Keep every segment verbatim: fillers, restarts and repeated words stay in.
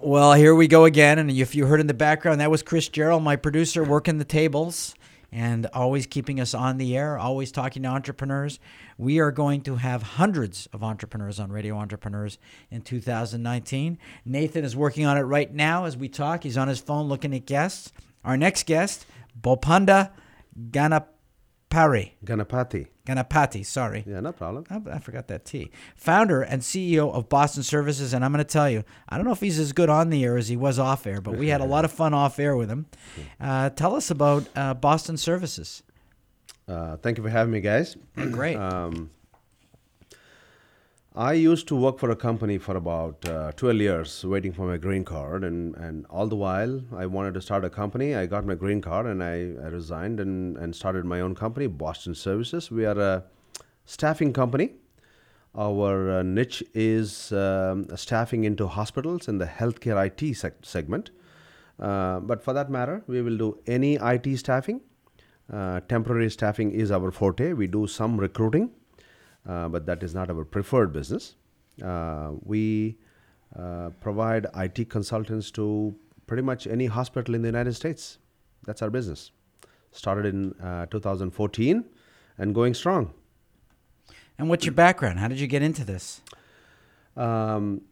Well, here we go again. And if you heard in the background, that was Chris Gerald, my producer, working the tables and always keeping us on the air, always talking to entrepreneurs. We are going to have hundreds of entrepreneurs on Radio Entrepreneurs in two thousand nineteen. Nathan is working on it right now as we talk. He's on his phone looking at guests. Our next guest, Bopanda Ganapari. Ganapati. Ganapati, sorry. Yeah, no problem. I, I forgot that T. Founder and C E O of Boston Services. And I'm going to tell you, I don't know if he's as good on the air as he was off air, but we had a lot of fun off air with him. Uh, tell us about uh, Boston Services. Uh, thank you for having me, guys. Great. Um, I used to work for a company for about uh, twelve years, waiting for my green card. And, and all the while, I wanted to start a company. I got my green card and I, I resigned and, and started my own company, Boston Services. We are a staffing company. Our uh, niche is um, staffing into hospitals in the healthcare I T seg- segment. Uh, but for that matter, we will do any I T staffing. Uh, temporary staffing is our forte. We do some recruiting. Uh, but that is not our preferred business. Uh, we uh, provide I T consultants to pretty much any hospital in the United States. That's our business. Started in uh, two thousand fourteen and going strong. And what's your background? How did you get into this? Um,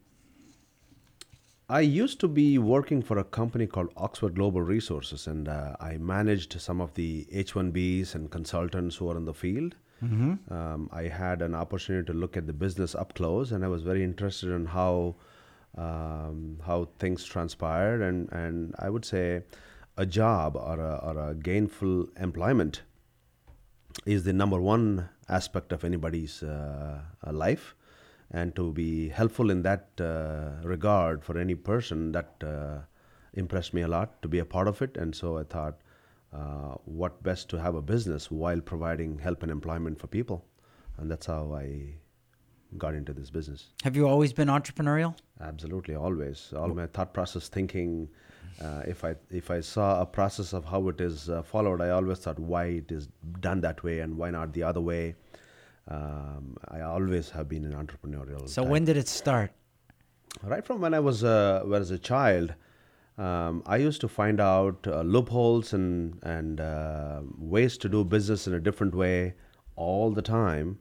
I used to be working for a company called Oxford Global Resources, and uh, I managed some of the H one Bs and consultants who are in the field. Mm-hmm. Um, I had an opportunity to look at the business up close, and I was very interested in how um, how things transpired. And, and I would say a job or a, or a gainful employment is the number one aspect of anybody's uh, life. And to be helpful in that uh, regard for any person, that uh, impressed me a lot, to be a part of it. And so I thought, Uh, what best to have a business while providing help and employment for people. And that's how I got into this business. Have you always been entrepreneurial? Absolutely, always. All my thought process thinking, uh, if I if I saw a process of how it is uh, followed, I always thought why it is done that way and why not the other way. Um, I always have been an entrepreneurial So type. when did it start? Right from when I was uh, was a child. Um, I used to find out uh, loopholes and and uh, ways to do business in a different way all the time.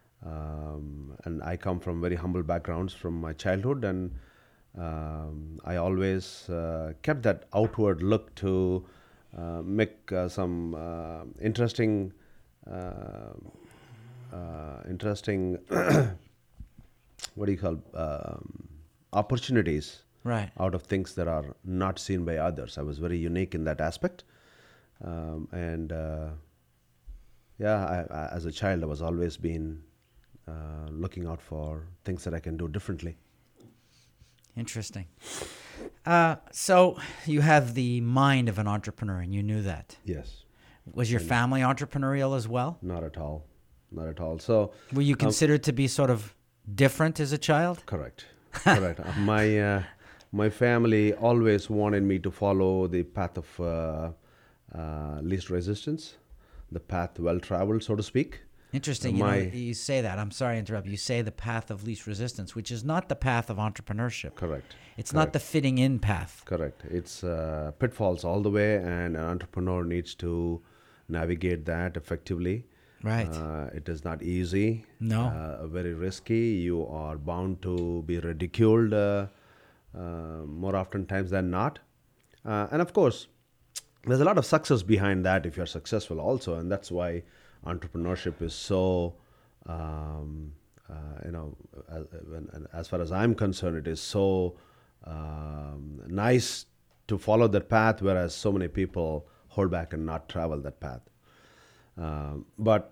Um, and I come from very humble backgrounds from my childhood, and um, I always uh, kept that outward look to uh, make uh, some uh, interesting, uh, uh, interesting, what do you call um, opportunities. Right. Out of things that are not seen by others. I was very unique in that aspect. Um, and uh, yeah, I, I, as a child, I was always been uh, looking out for things that I can do differently. Interesting. Uh, so you have the mind of an entrepreneur, and you knew that. Yes. Was your family entrepreneurial as well? Not at all. Not at all. So were you considered um, to be sort of different as a child? Correct. Correct. Uh, my... Uh, My family always wanted me to follow the path of uh, uh, least resistance, the path well traveled, so to speak. Interesting. You, know, you say that. I'm sorry to interrupt. You say the path of least resistance, which is not the path of entrepreneurship. Correct. It's Correct. not the fitting in path. Correct. It's uh, pitfalls all the way, and an entrepreneur needs to navigate that effectively. Right. Uh, it is not easy. No. Uh, very risky. You are bound to be ridiculed. Uh, Uh, more often times than not. Uh, and of course, there's a lot of success behind that if you're successful also. And that's why entrepreneurship is so, um, uh, you know, as, as far as I'm concerned, it is so um, nice to follow that path, whereas so many people hold back and not travel that path. Um, but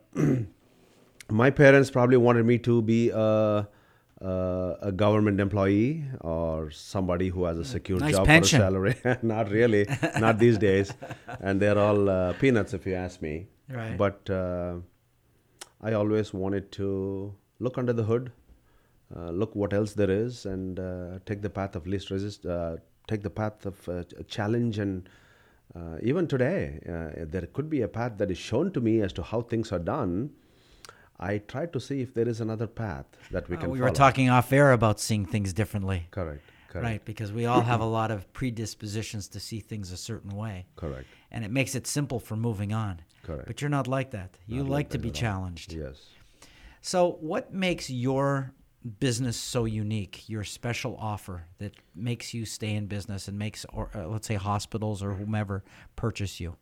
my parents probably wanted me to be a, a, a government employee or somebody who has a secure nice job pension. for a salary. Not really, not these days. And they're all uh, peanuts if you ask me. Right. But uh, I always wanted to look under the hood, uh, look what else there is, and uh, take the path of least resist, uh, take the path of uh, challenge. And uh, even today, uh, there could be a path that is shown to me as to how things are done. I try to see if there is another path that we Uh, can we follow. were talking off air about seeing things differently. Correct. Correct. Right, because we all have a lot of predispositions to see things a certain way. Correct. And it makes it simple for moving on. Correct. But you're not like that. You Not like like to that be at all. challenged. Yes. So what makes your business so unique, your special offer that makes you stay in business and makes, or uh, let's say hospitals or whomever purchase you?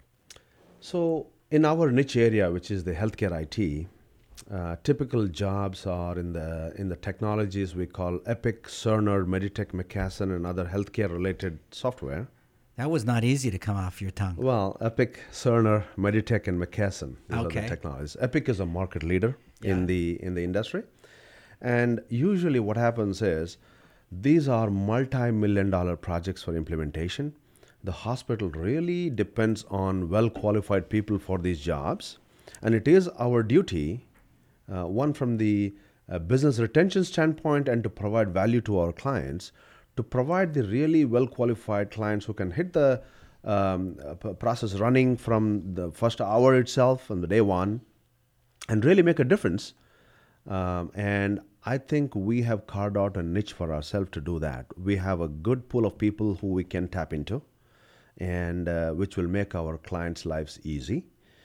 So in our niche area, which is the healthcare I T, uh, typical jobs are in the in the technologies we call Epic, Cerner, Meditech, McKesson, and other healthcare related software. That was not easy to come off your tongue. Well, Epic, Cerner, Meditech, and McKesson. These are Okay. the technologies. Epic is a market leader Yeah. in the in the industry, and usually what happens is these are multi-million dollar projects for implementation. The hospital really depends on well-qualified people for these jobs, and it is our duty, uh, one from the uh, business retention standpoint, and to provide value to our clients, to provide the really well-qualified clients who can hit the um, uh, p- process running from the first hour itself on the day one, and really make a difference. Um, and I think we have carved out a niche for ourselves to do that. We have a good pool of people who we can tap into, and uh, which will make our clients' lives easy.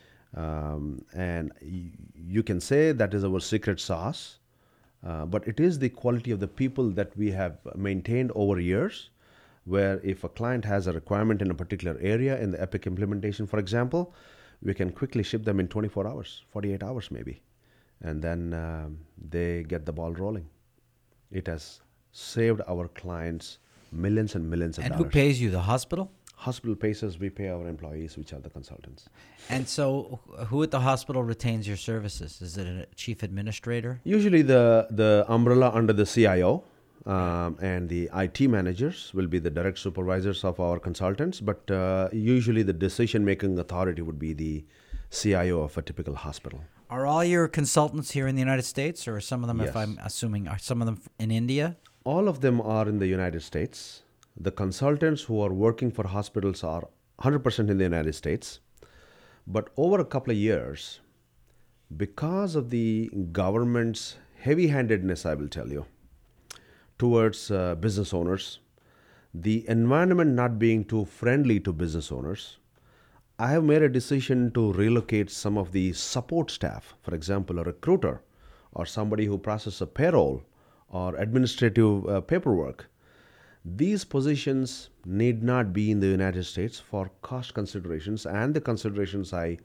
Um, and y- you can say that is our secret sauce, uh, but it is the quality of the people that we have maintained over years. Where if a client has a requirement in a particular area in the Epic implementation, for example, we can quickly ship them in twenty-four hours, forty-eight hours maybe, and then um, they get the ball rolling. It has saved our clients millions and millions of And dollars. who pays you? The hospital? Hospital pays us, we pay our employees, which are the consultants. And so who at the hospital retains your services? Is it a chief administrator? Usually the, the umbrella under the C I O um, and the I T managers will be the direct supervisors of our consultants, but uh, usually the decision-making authority would be the C I O of a typical hospital. Are all your consultants here in the United States, or are some of them, if Yes. I'm assuming, are some of them in India? All of them are in the United States. The consultants who are working for hospitals are one hundred percent in the United States. But over a couple of years, because of the government's heavy-handedness, I will tell you, towards uh, business owners, the environment not being too friendly to business owners, I have made a decision to relocate some of the support staff, for example, a recruiter or somebody who processes a payroll or administrative uh, paperwork. These positions need not be in the United States for cost considerations and the considerations I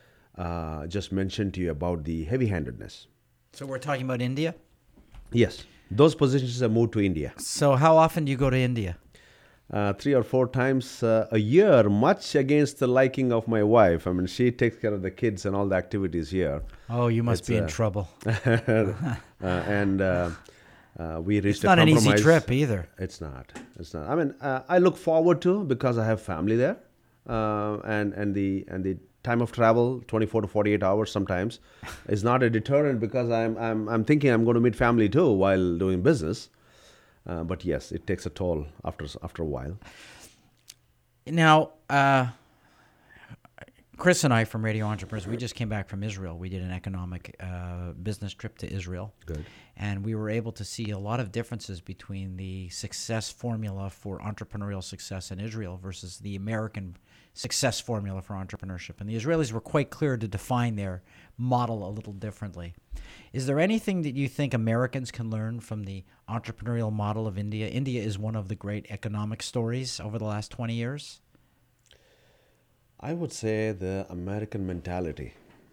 uh, just mentioned to you about the heavy-handedness. So we're talking about India? Yes, those positions have moved to India. So how often do you go to India? Uh, three or four times uh, a year, much against the liking of my wife. I mean, she takes care of the kids and all the activities here. Oh, you must It's, be in uh, trouble. uh, and uh, uh, we reached It's a not an compromise. easy trip either. It's not. It's not. I mean, uh, I look forward to, because I have family there, uh, and and the and the time of travel, twenty-four to forty-eight hours sometimes, is not a deterrent, because I'm I'm I'm thinking I'm going to meet family too while doing business. Uh, but yes, it takes a toll after after a while. Now, uh, Chris and I from Radio Entrepreneurs, we just came back from Israel. We did an economic uh, business trip to Israel. Good. And we were able to see a lot of differences between the success formula for entrepreneurial success in Israel versus the American success formula for entrepreneurship. And the Israelis were quite clear to define their model a little differently. Is there anything that you think Americans can learn from the entrepreneurial model of India? India is one of the great economic stories over the last twenty years. I would say the American mentality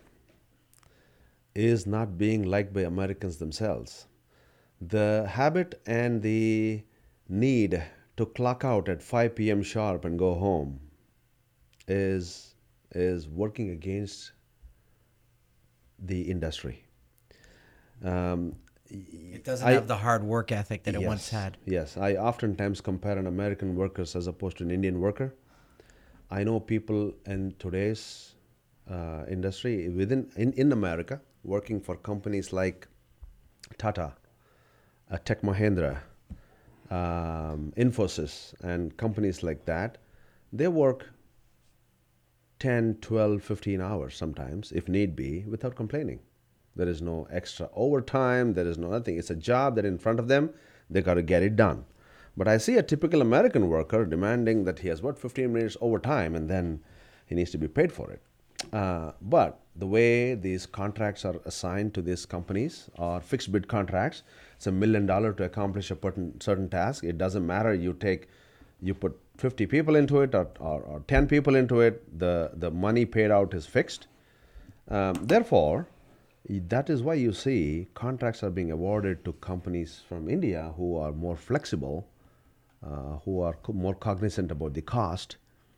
is not being liked by Americans themselves. The habit and the need to clock out at five p.m. sharp and go home is is working against the industry. Um, It doesn't I- have the hard work ethic that it yes, once had. Yes, I oftentimes compare an American worker as opposed to an Indian worker. I know people in today's uh, industry within in, in America working for companies like Tata, uh, Tech Mahindra, um, Infosys, and companies like that. They work ten, twelve, fifteen hours sometimes, if need be, without complaining. There is no extra overtime. There is no nothing. It's a job that in front of them, they got to get it done. But I see a typical American worker demanding that he has what fifteen minutes overtime, and then he needs to be paid for it. Uh, but the way these contracts are assigned to these companies are fixed bid contracts. It's a million dollar to accomplish a certain certain task. It doesn't matter. You take, you put fifty people into it or, or, or ten people into it. The the money paid out is fixed. Um, therefore, that is why you see contracts are being awarded to companies from India who are more flexible, uh, who are co- more cognizant about the cost.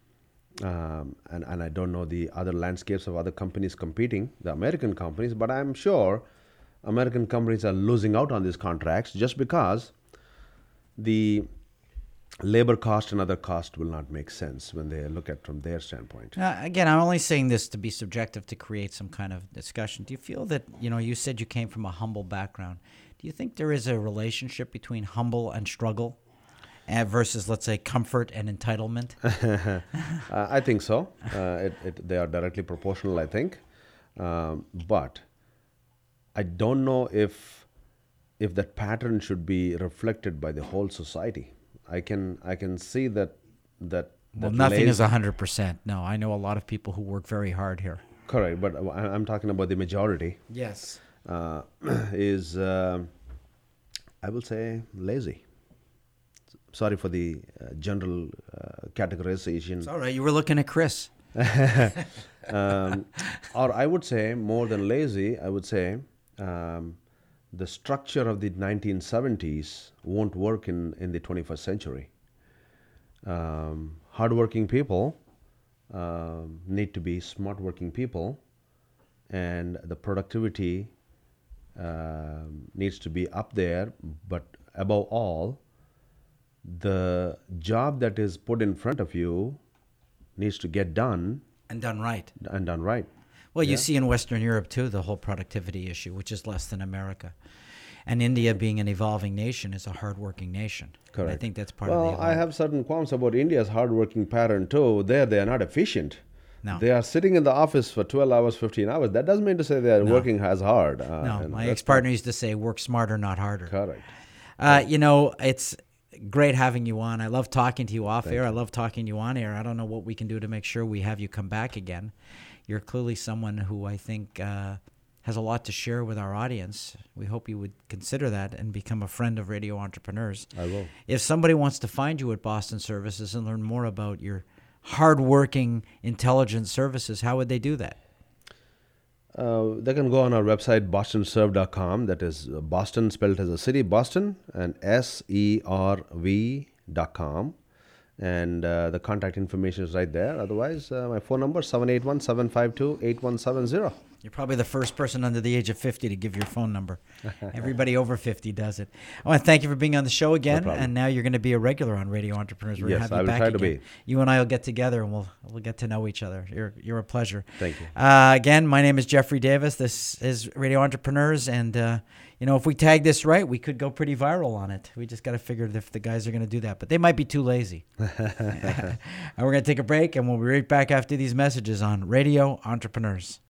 Um, and, and I don't know the other landscapes of other companies competing, the American companies, but I'm sure American companies are losing out on these contracts just because the labor cost and other cost will not make sense when they look at from their standpoint. Uh, again, I'm only saying this to be subjective to create some kind of discussion. Do you feel that, you know, you said you came from a humble background. Do you think there is a relationship between humble and struggle? Uh, versus, let's say, comfort and entitlement? uh, I think so. Uh, it, it, they are directly proportional, I think. Um, but I don't know if if that pattern should be reflected by the whole society. I can I can see that that. Well, that nothing lazy, is one hundred percent. No, I know a lot of people who work very hard here. Correct, but I- I'm talking about the majority. Yes. Uh, is uh, I will say lazy. Sorry for the uh, general uh, categorization. It's all right. You were looking at Chris. um, or I would say, more than lazy, I would say um, the structure of the nineteen seventies won't work in, in the twenty-first century. Um, hardworking people um, need to be smart working people, and the productivity um needs to be up there, but above all, the job that is put in front of you needs to get done And done right. and done right. Well, you Yeah. see in Western Europe, too, the whole productivity issue, which is less than America. And India, being an evolving nation, is a hardworking nation. And I Correct. think that's part well, of the I evolve- have certain qualms about India's hardworking pattern too. There, they are not efficient. No. They are sitting in the office for twelve hours, fifteen hours. That doesn't mean to say they are No. working as hard. Uh, No, and my that's ex-partner used to say, work smarter, not harder. not correct. Uh, you know, it's great having you on. I love talking to you off air. I love talking to you on air. I don't know what we can do to make sure we have you come back again. You're clearly someone who I think uh, has a lot to share with our audience. We hope you would consider that and become a friend of Radio Entrepreneurs. I will. If somebody wants to find you at Boston Services and learn more about your hardworking intelligence services, how would they do that? Uh, they can go on our website, boston serve dot com. That is uh, Boston spelled as a city, Boston, and S E R V dot com. And uh, the contact information is right there. Otherwise, uh, my phone number, seven eight one, seven five two, eight one seven zero. You're probably the first person under the age of fifty to give your phone number. Everybody over fifty does it. I want to thank you for being on the show again. problem. And now you're going to be a regular on Radio Entrepreneurs. We're Yes, gonna have you I will back try to again. be. You and I will get together and we'll we'll get to know each other. You're you're a pleasure. Thank you. Uh, again, my name is Jeffrey Davis. This is Radio Entrepreneurs, and uh, you know, if we tag this right, we could go pretty viral on it. We just got to figure if the guys are going to do that, but they might be too lazy. And we're going to take a break, and we'll be right back after these messages on Radio Entrepreneurs.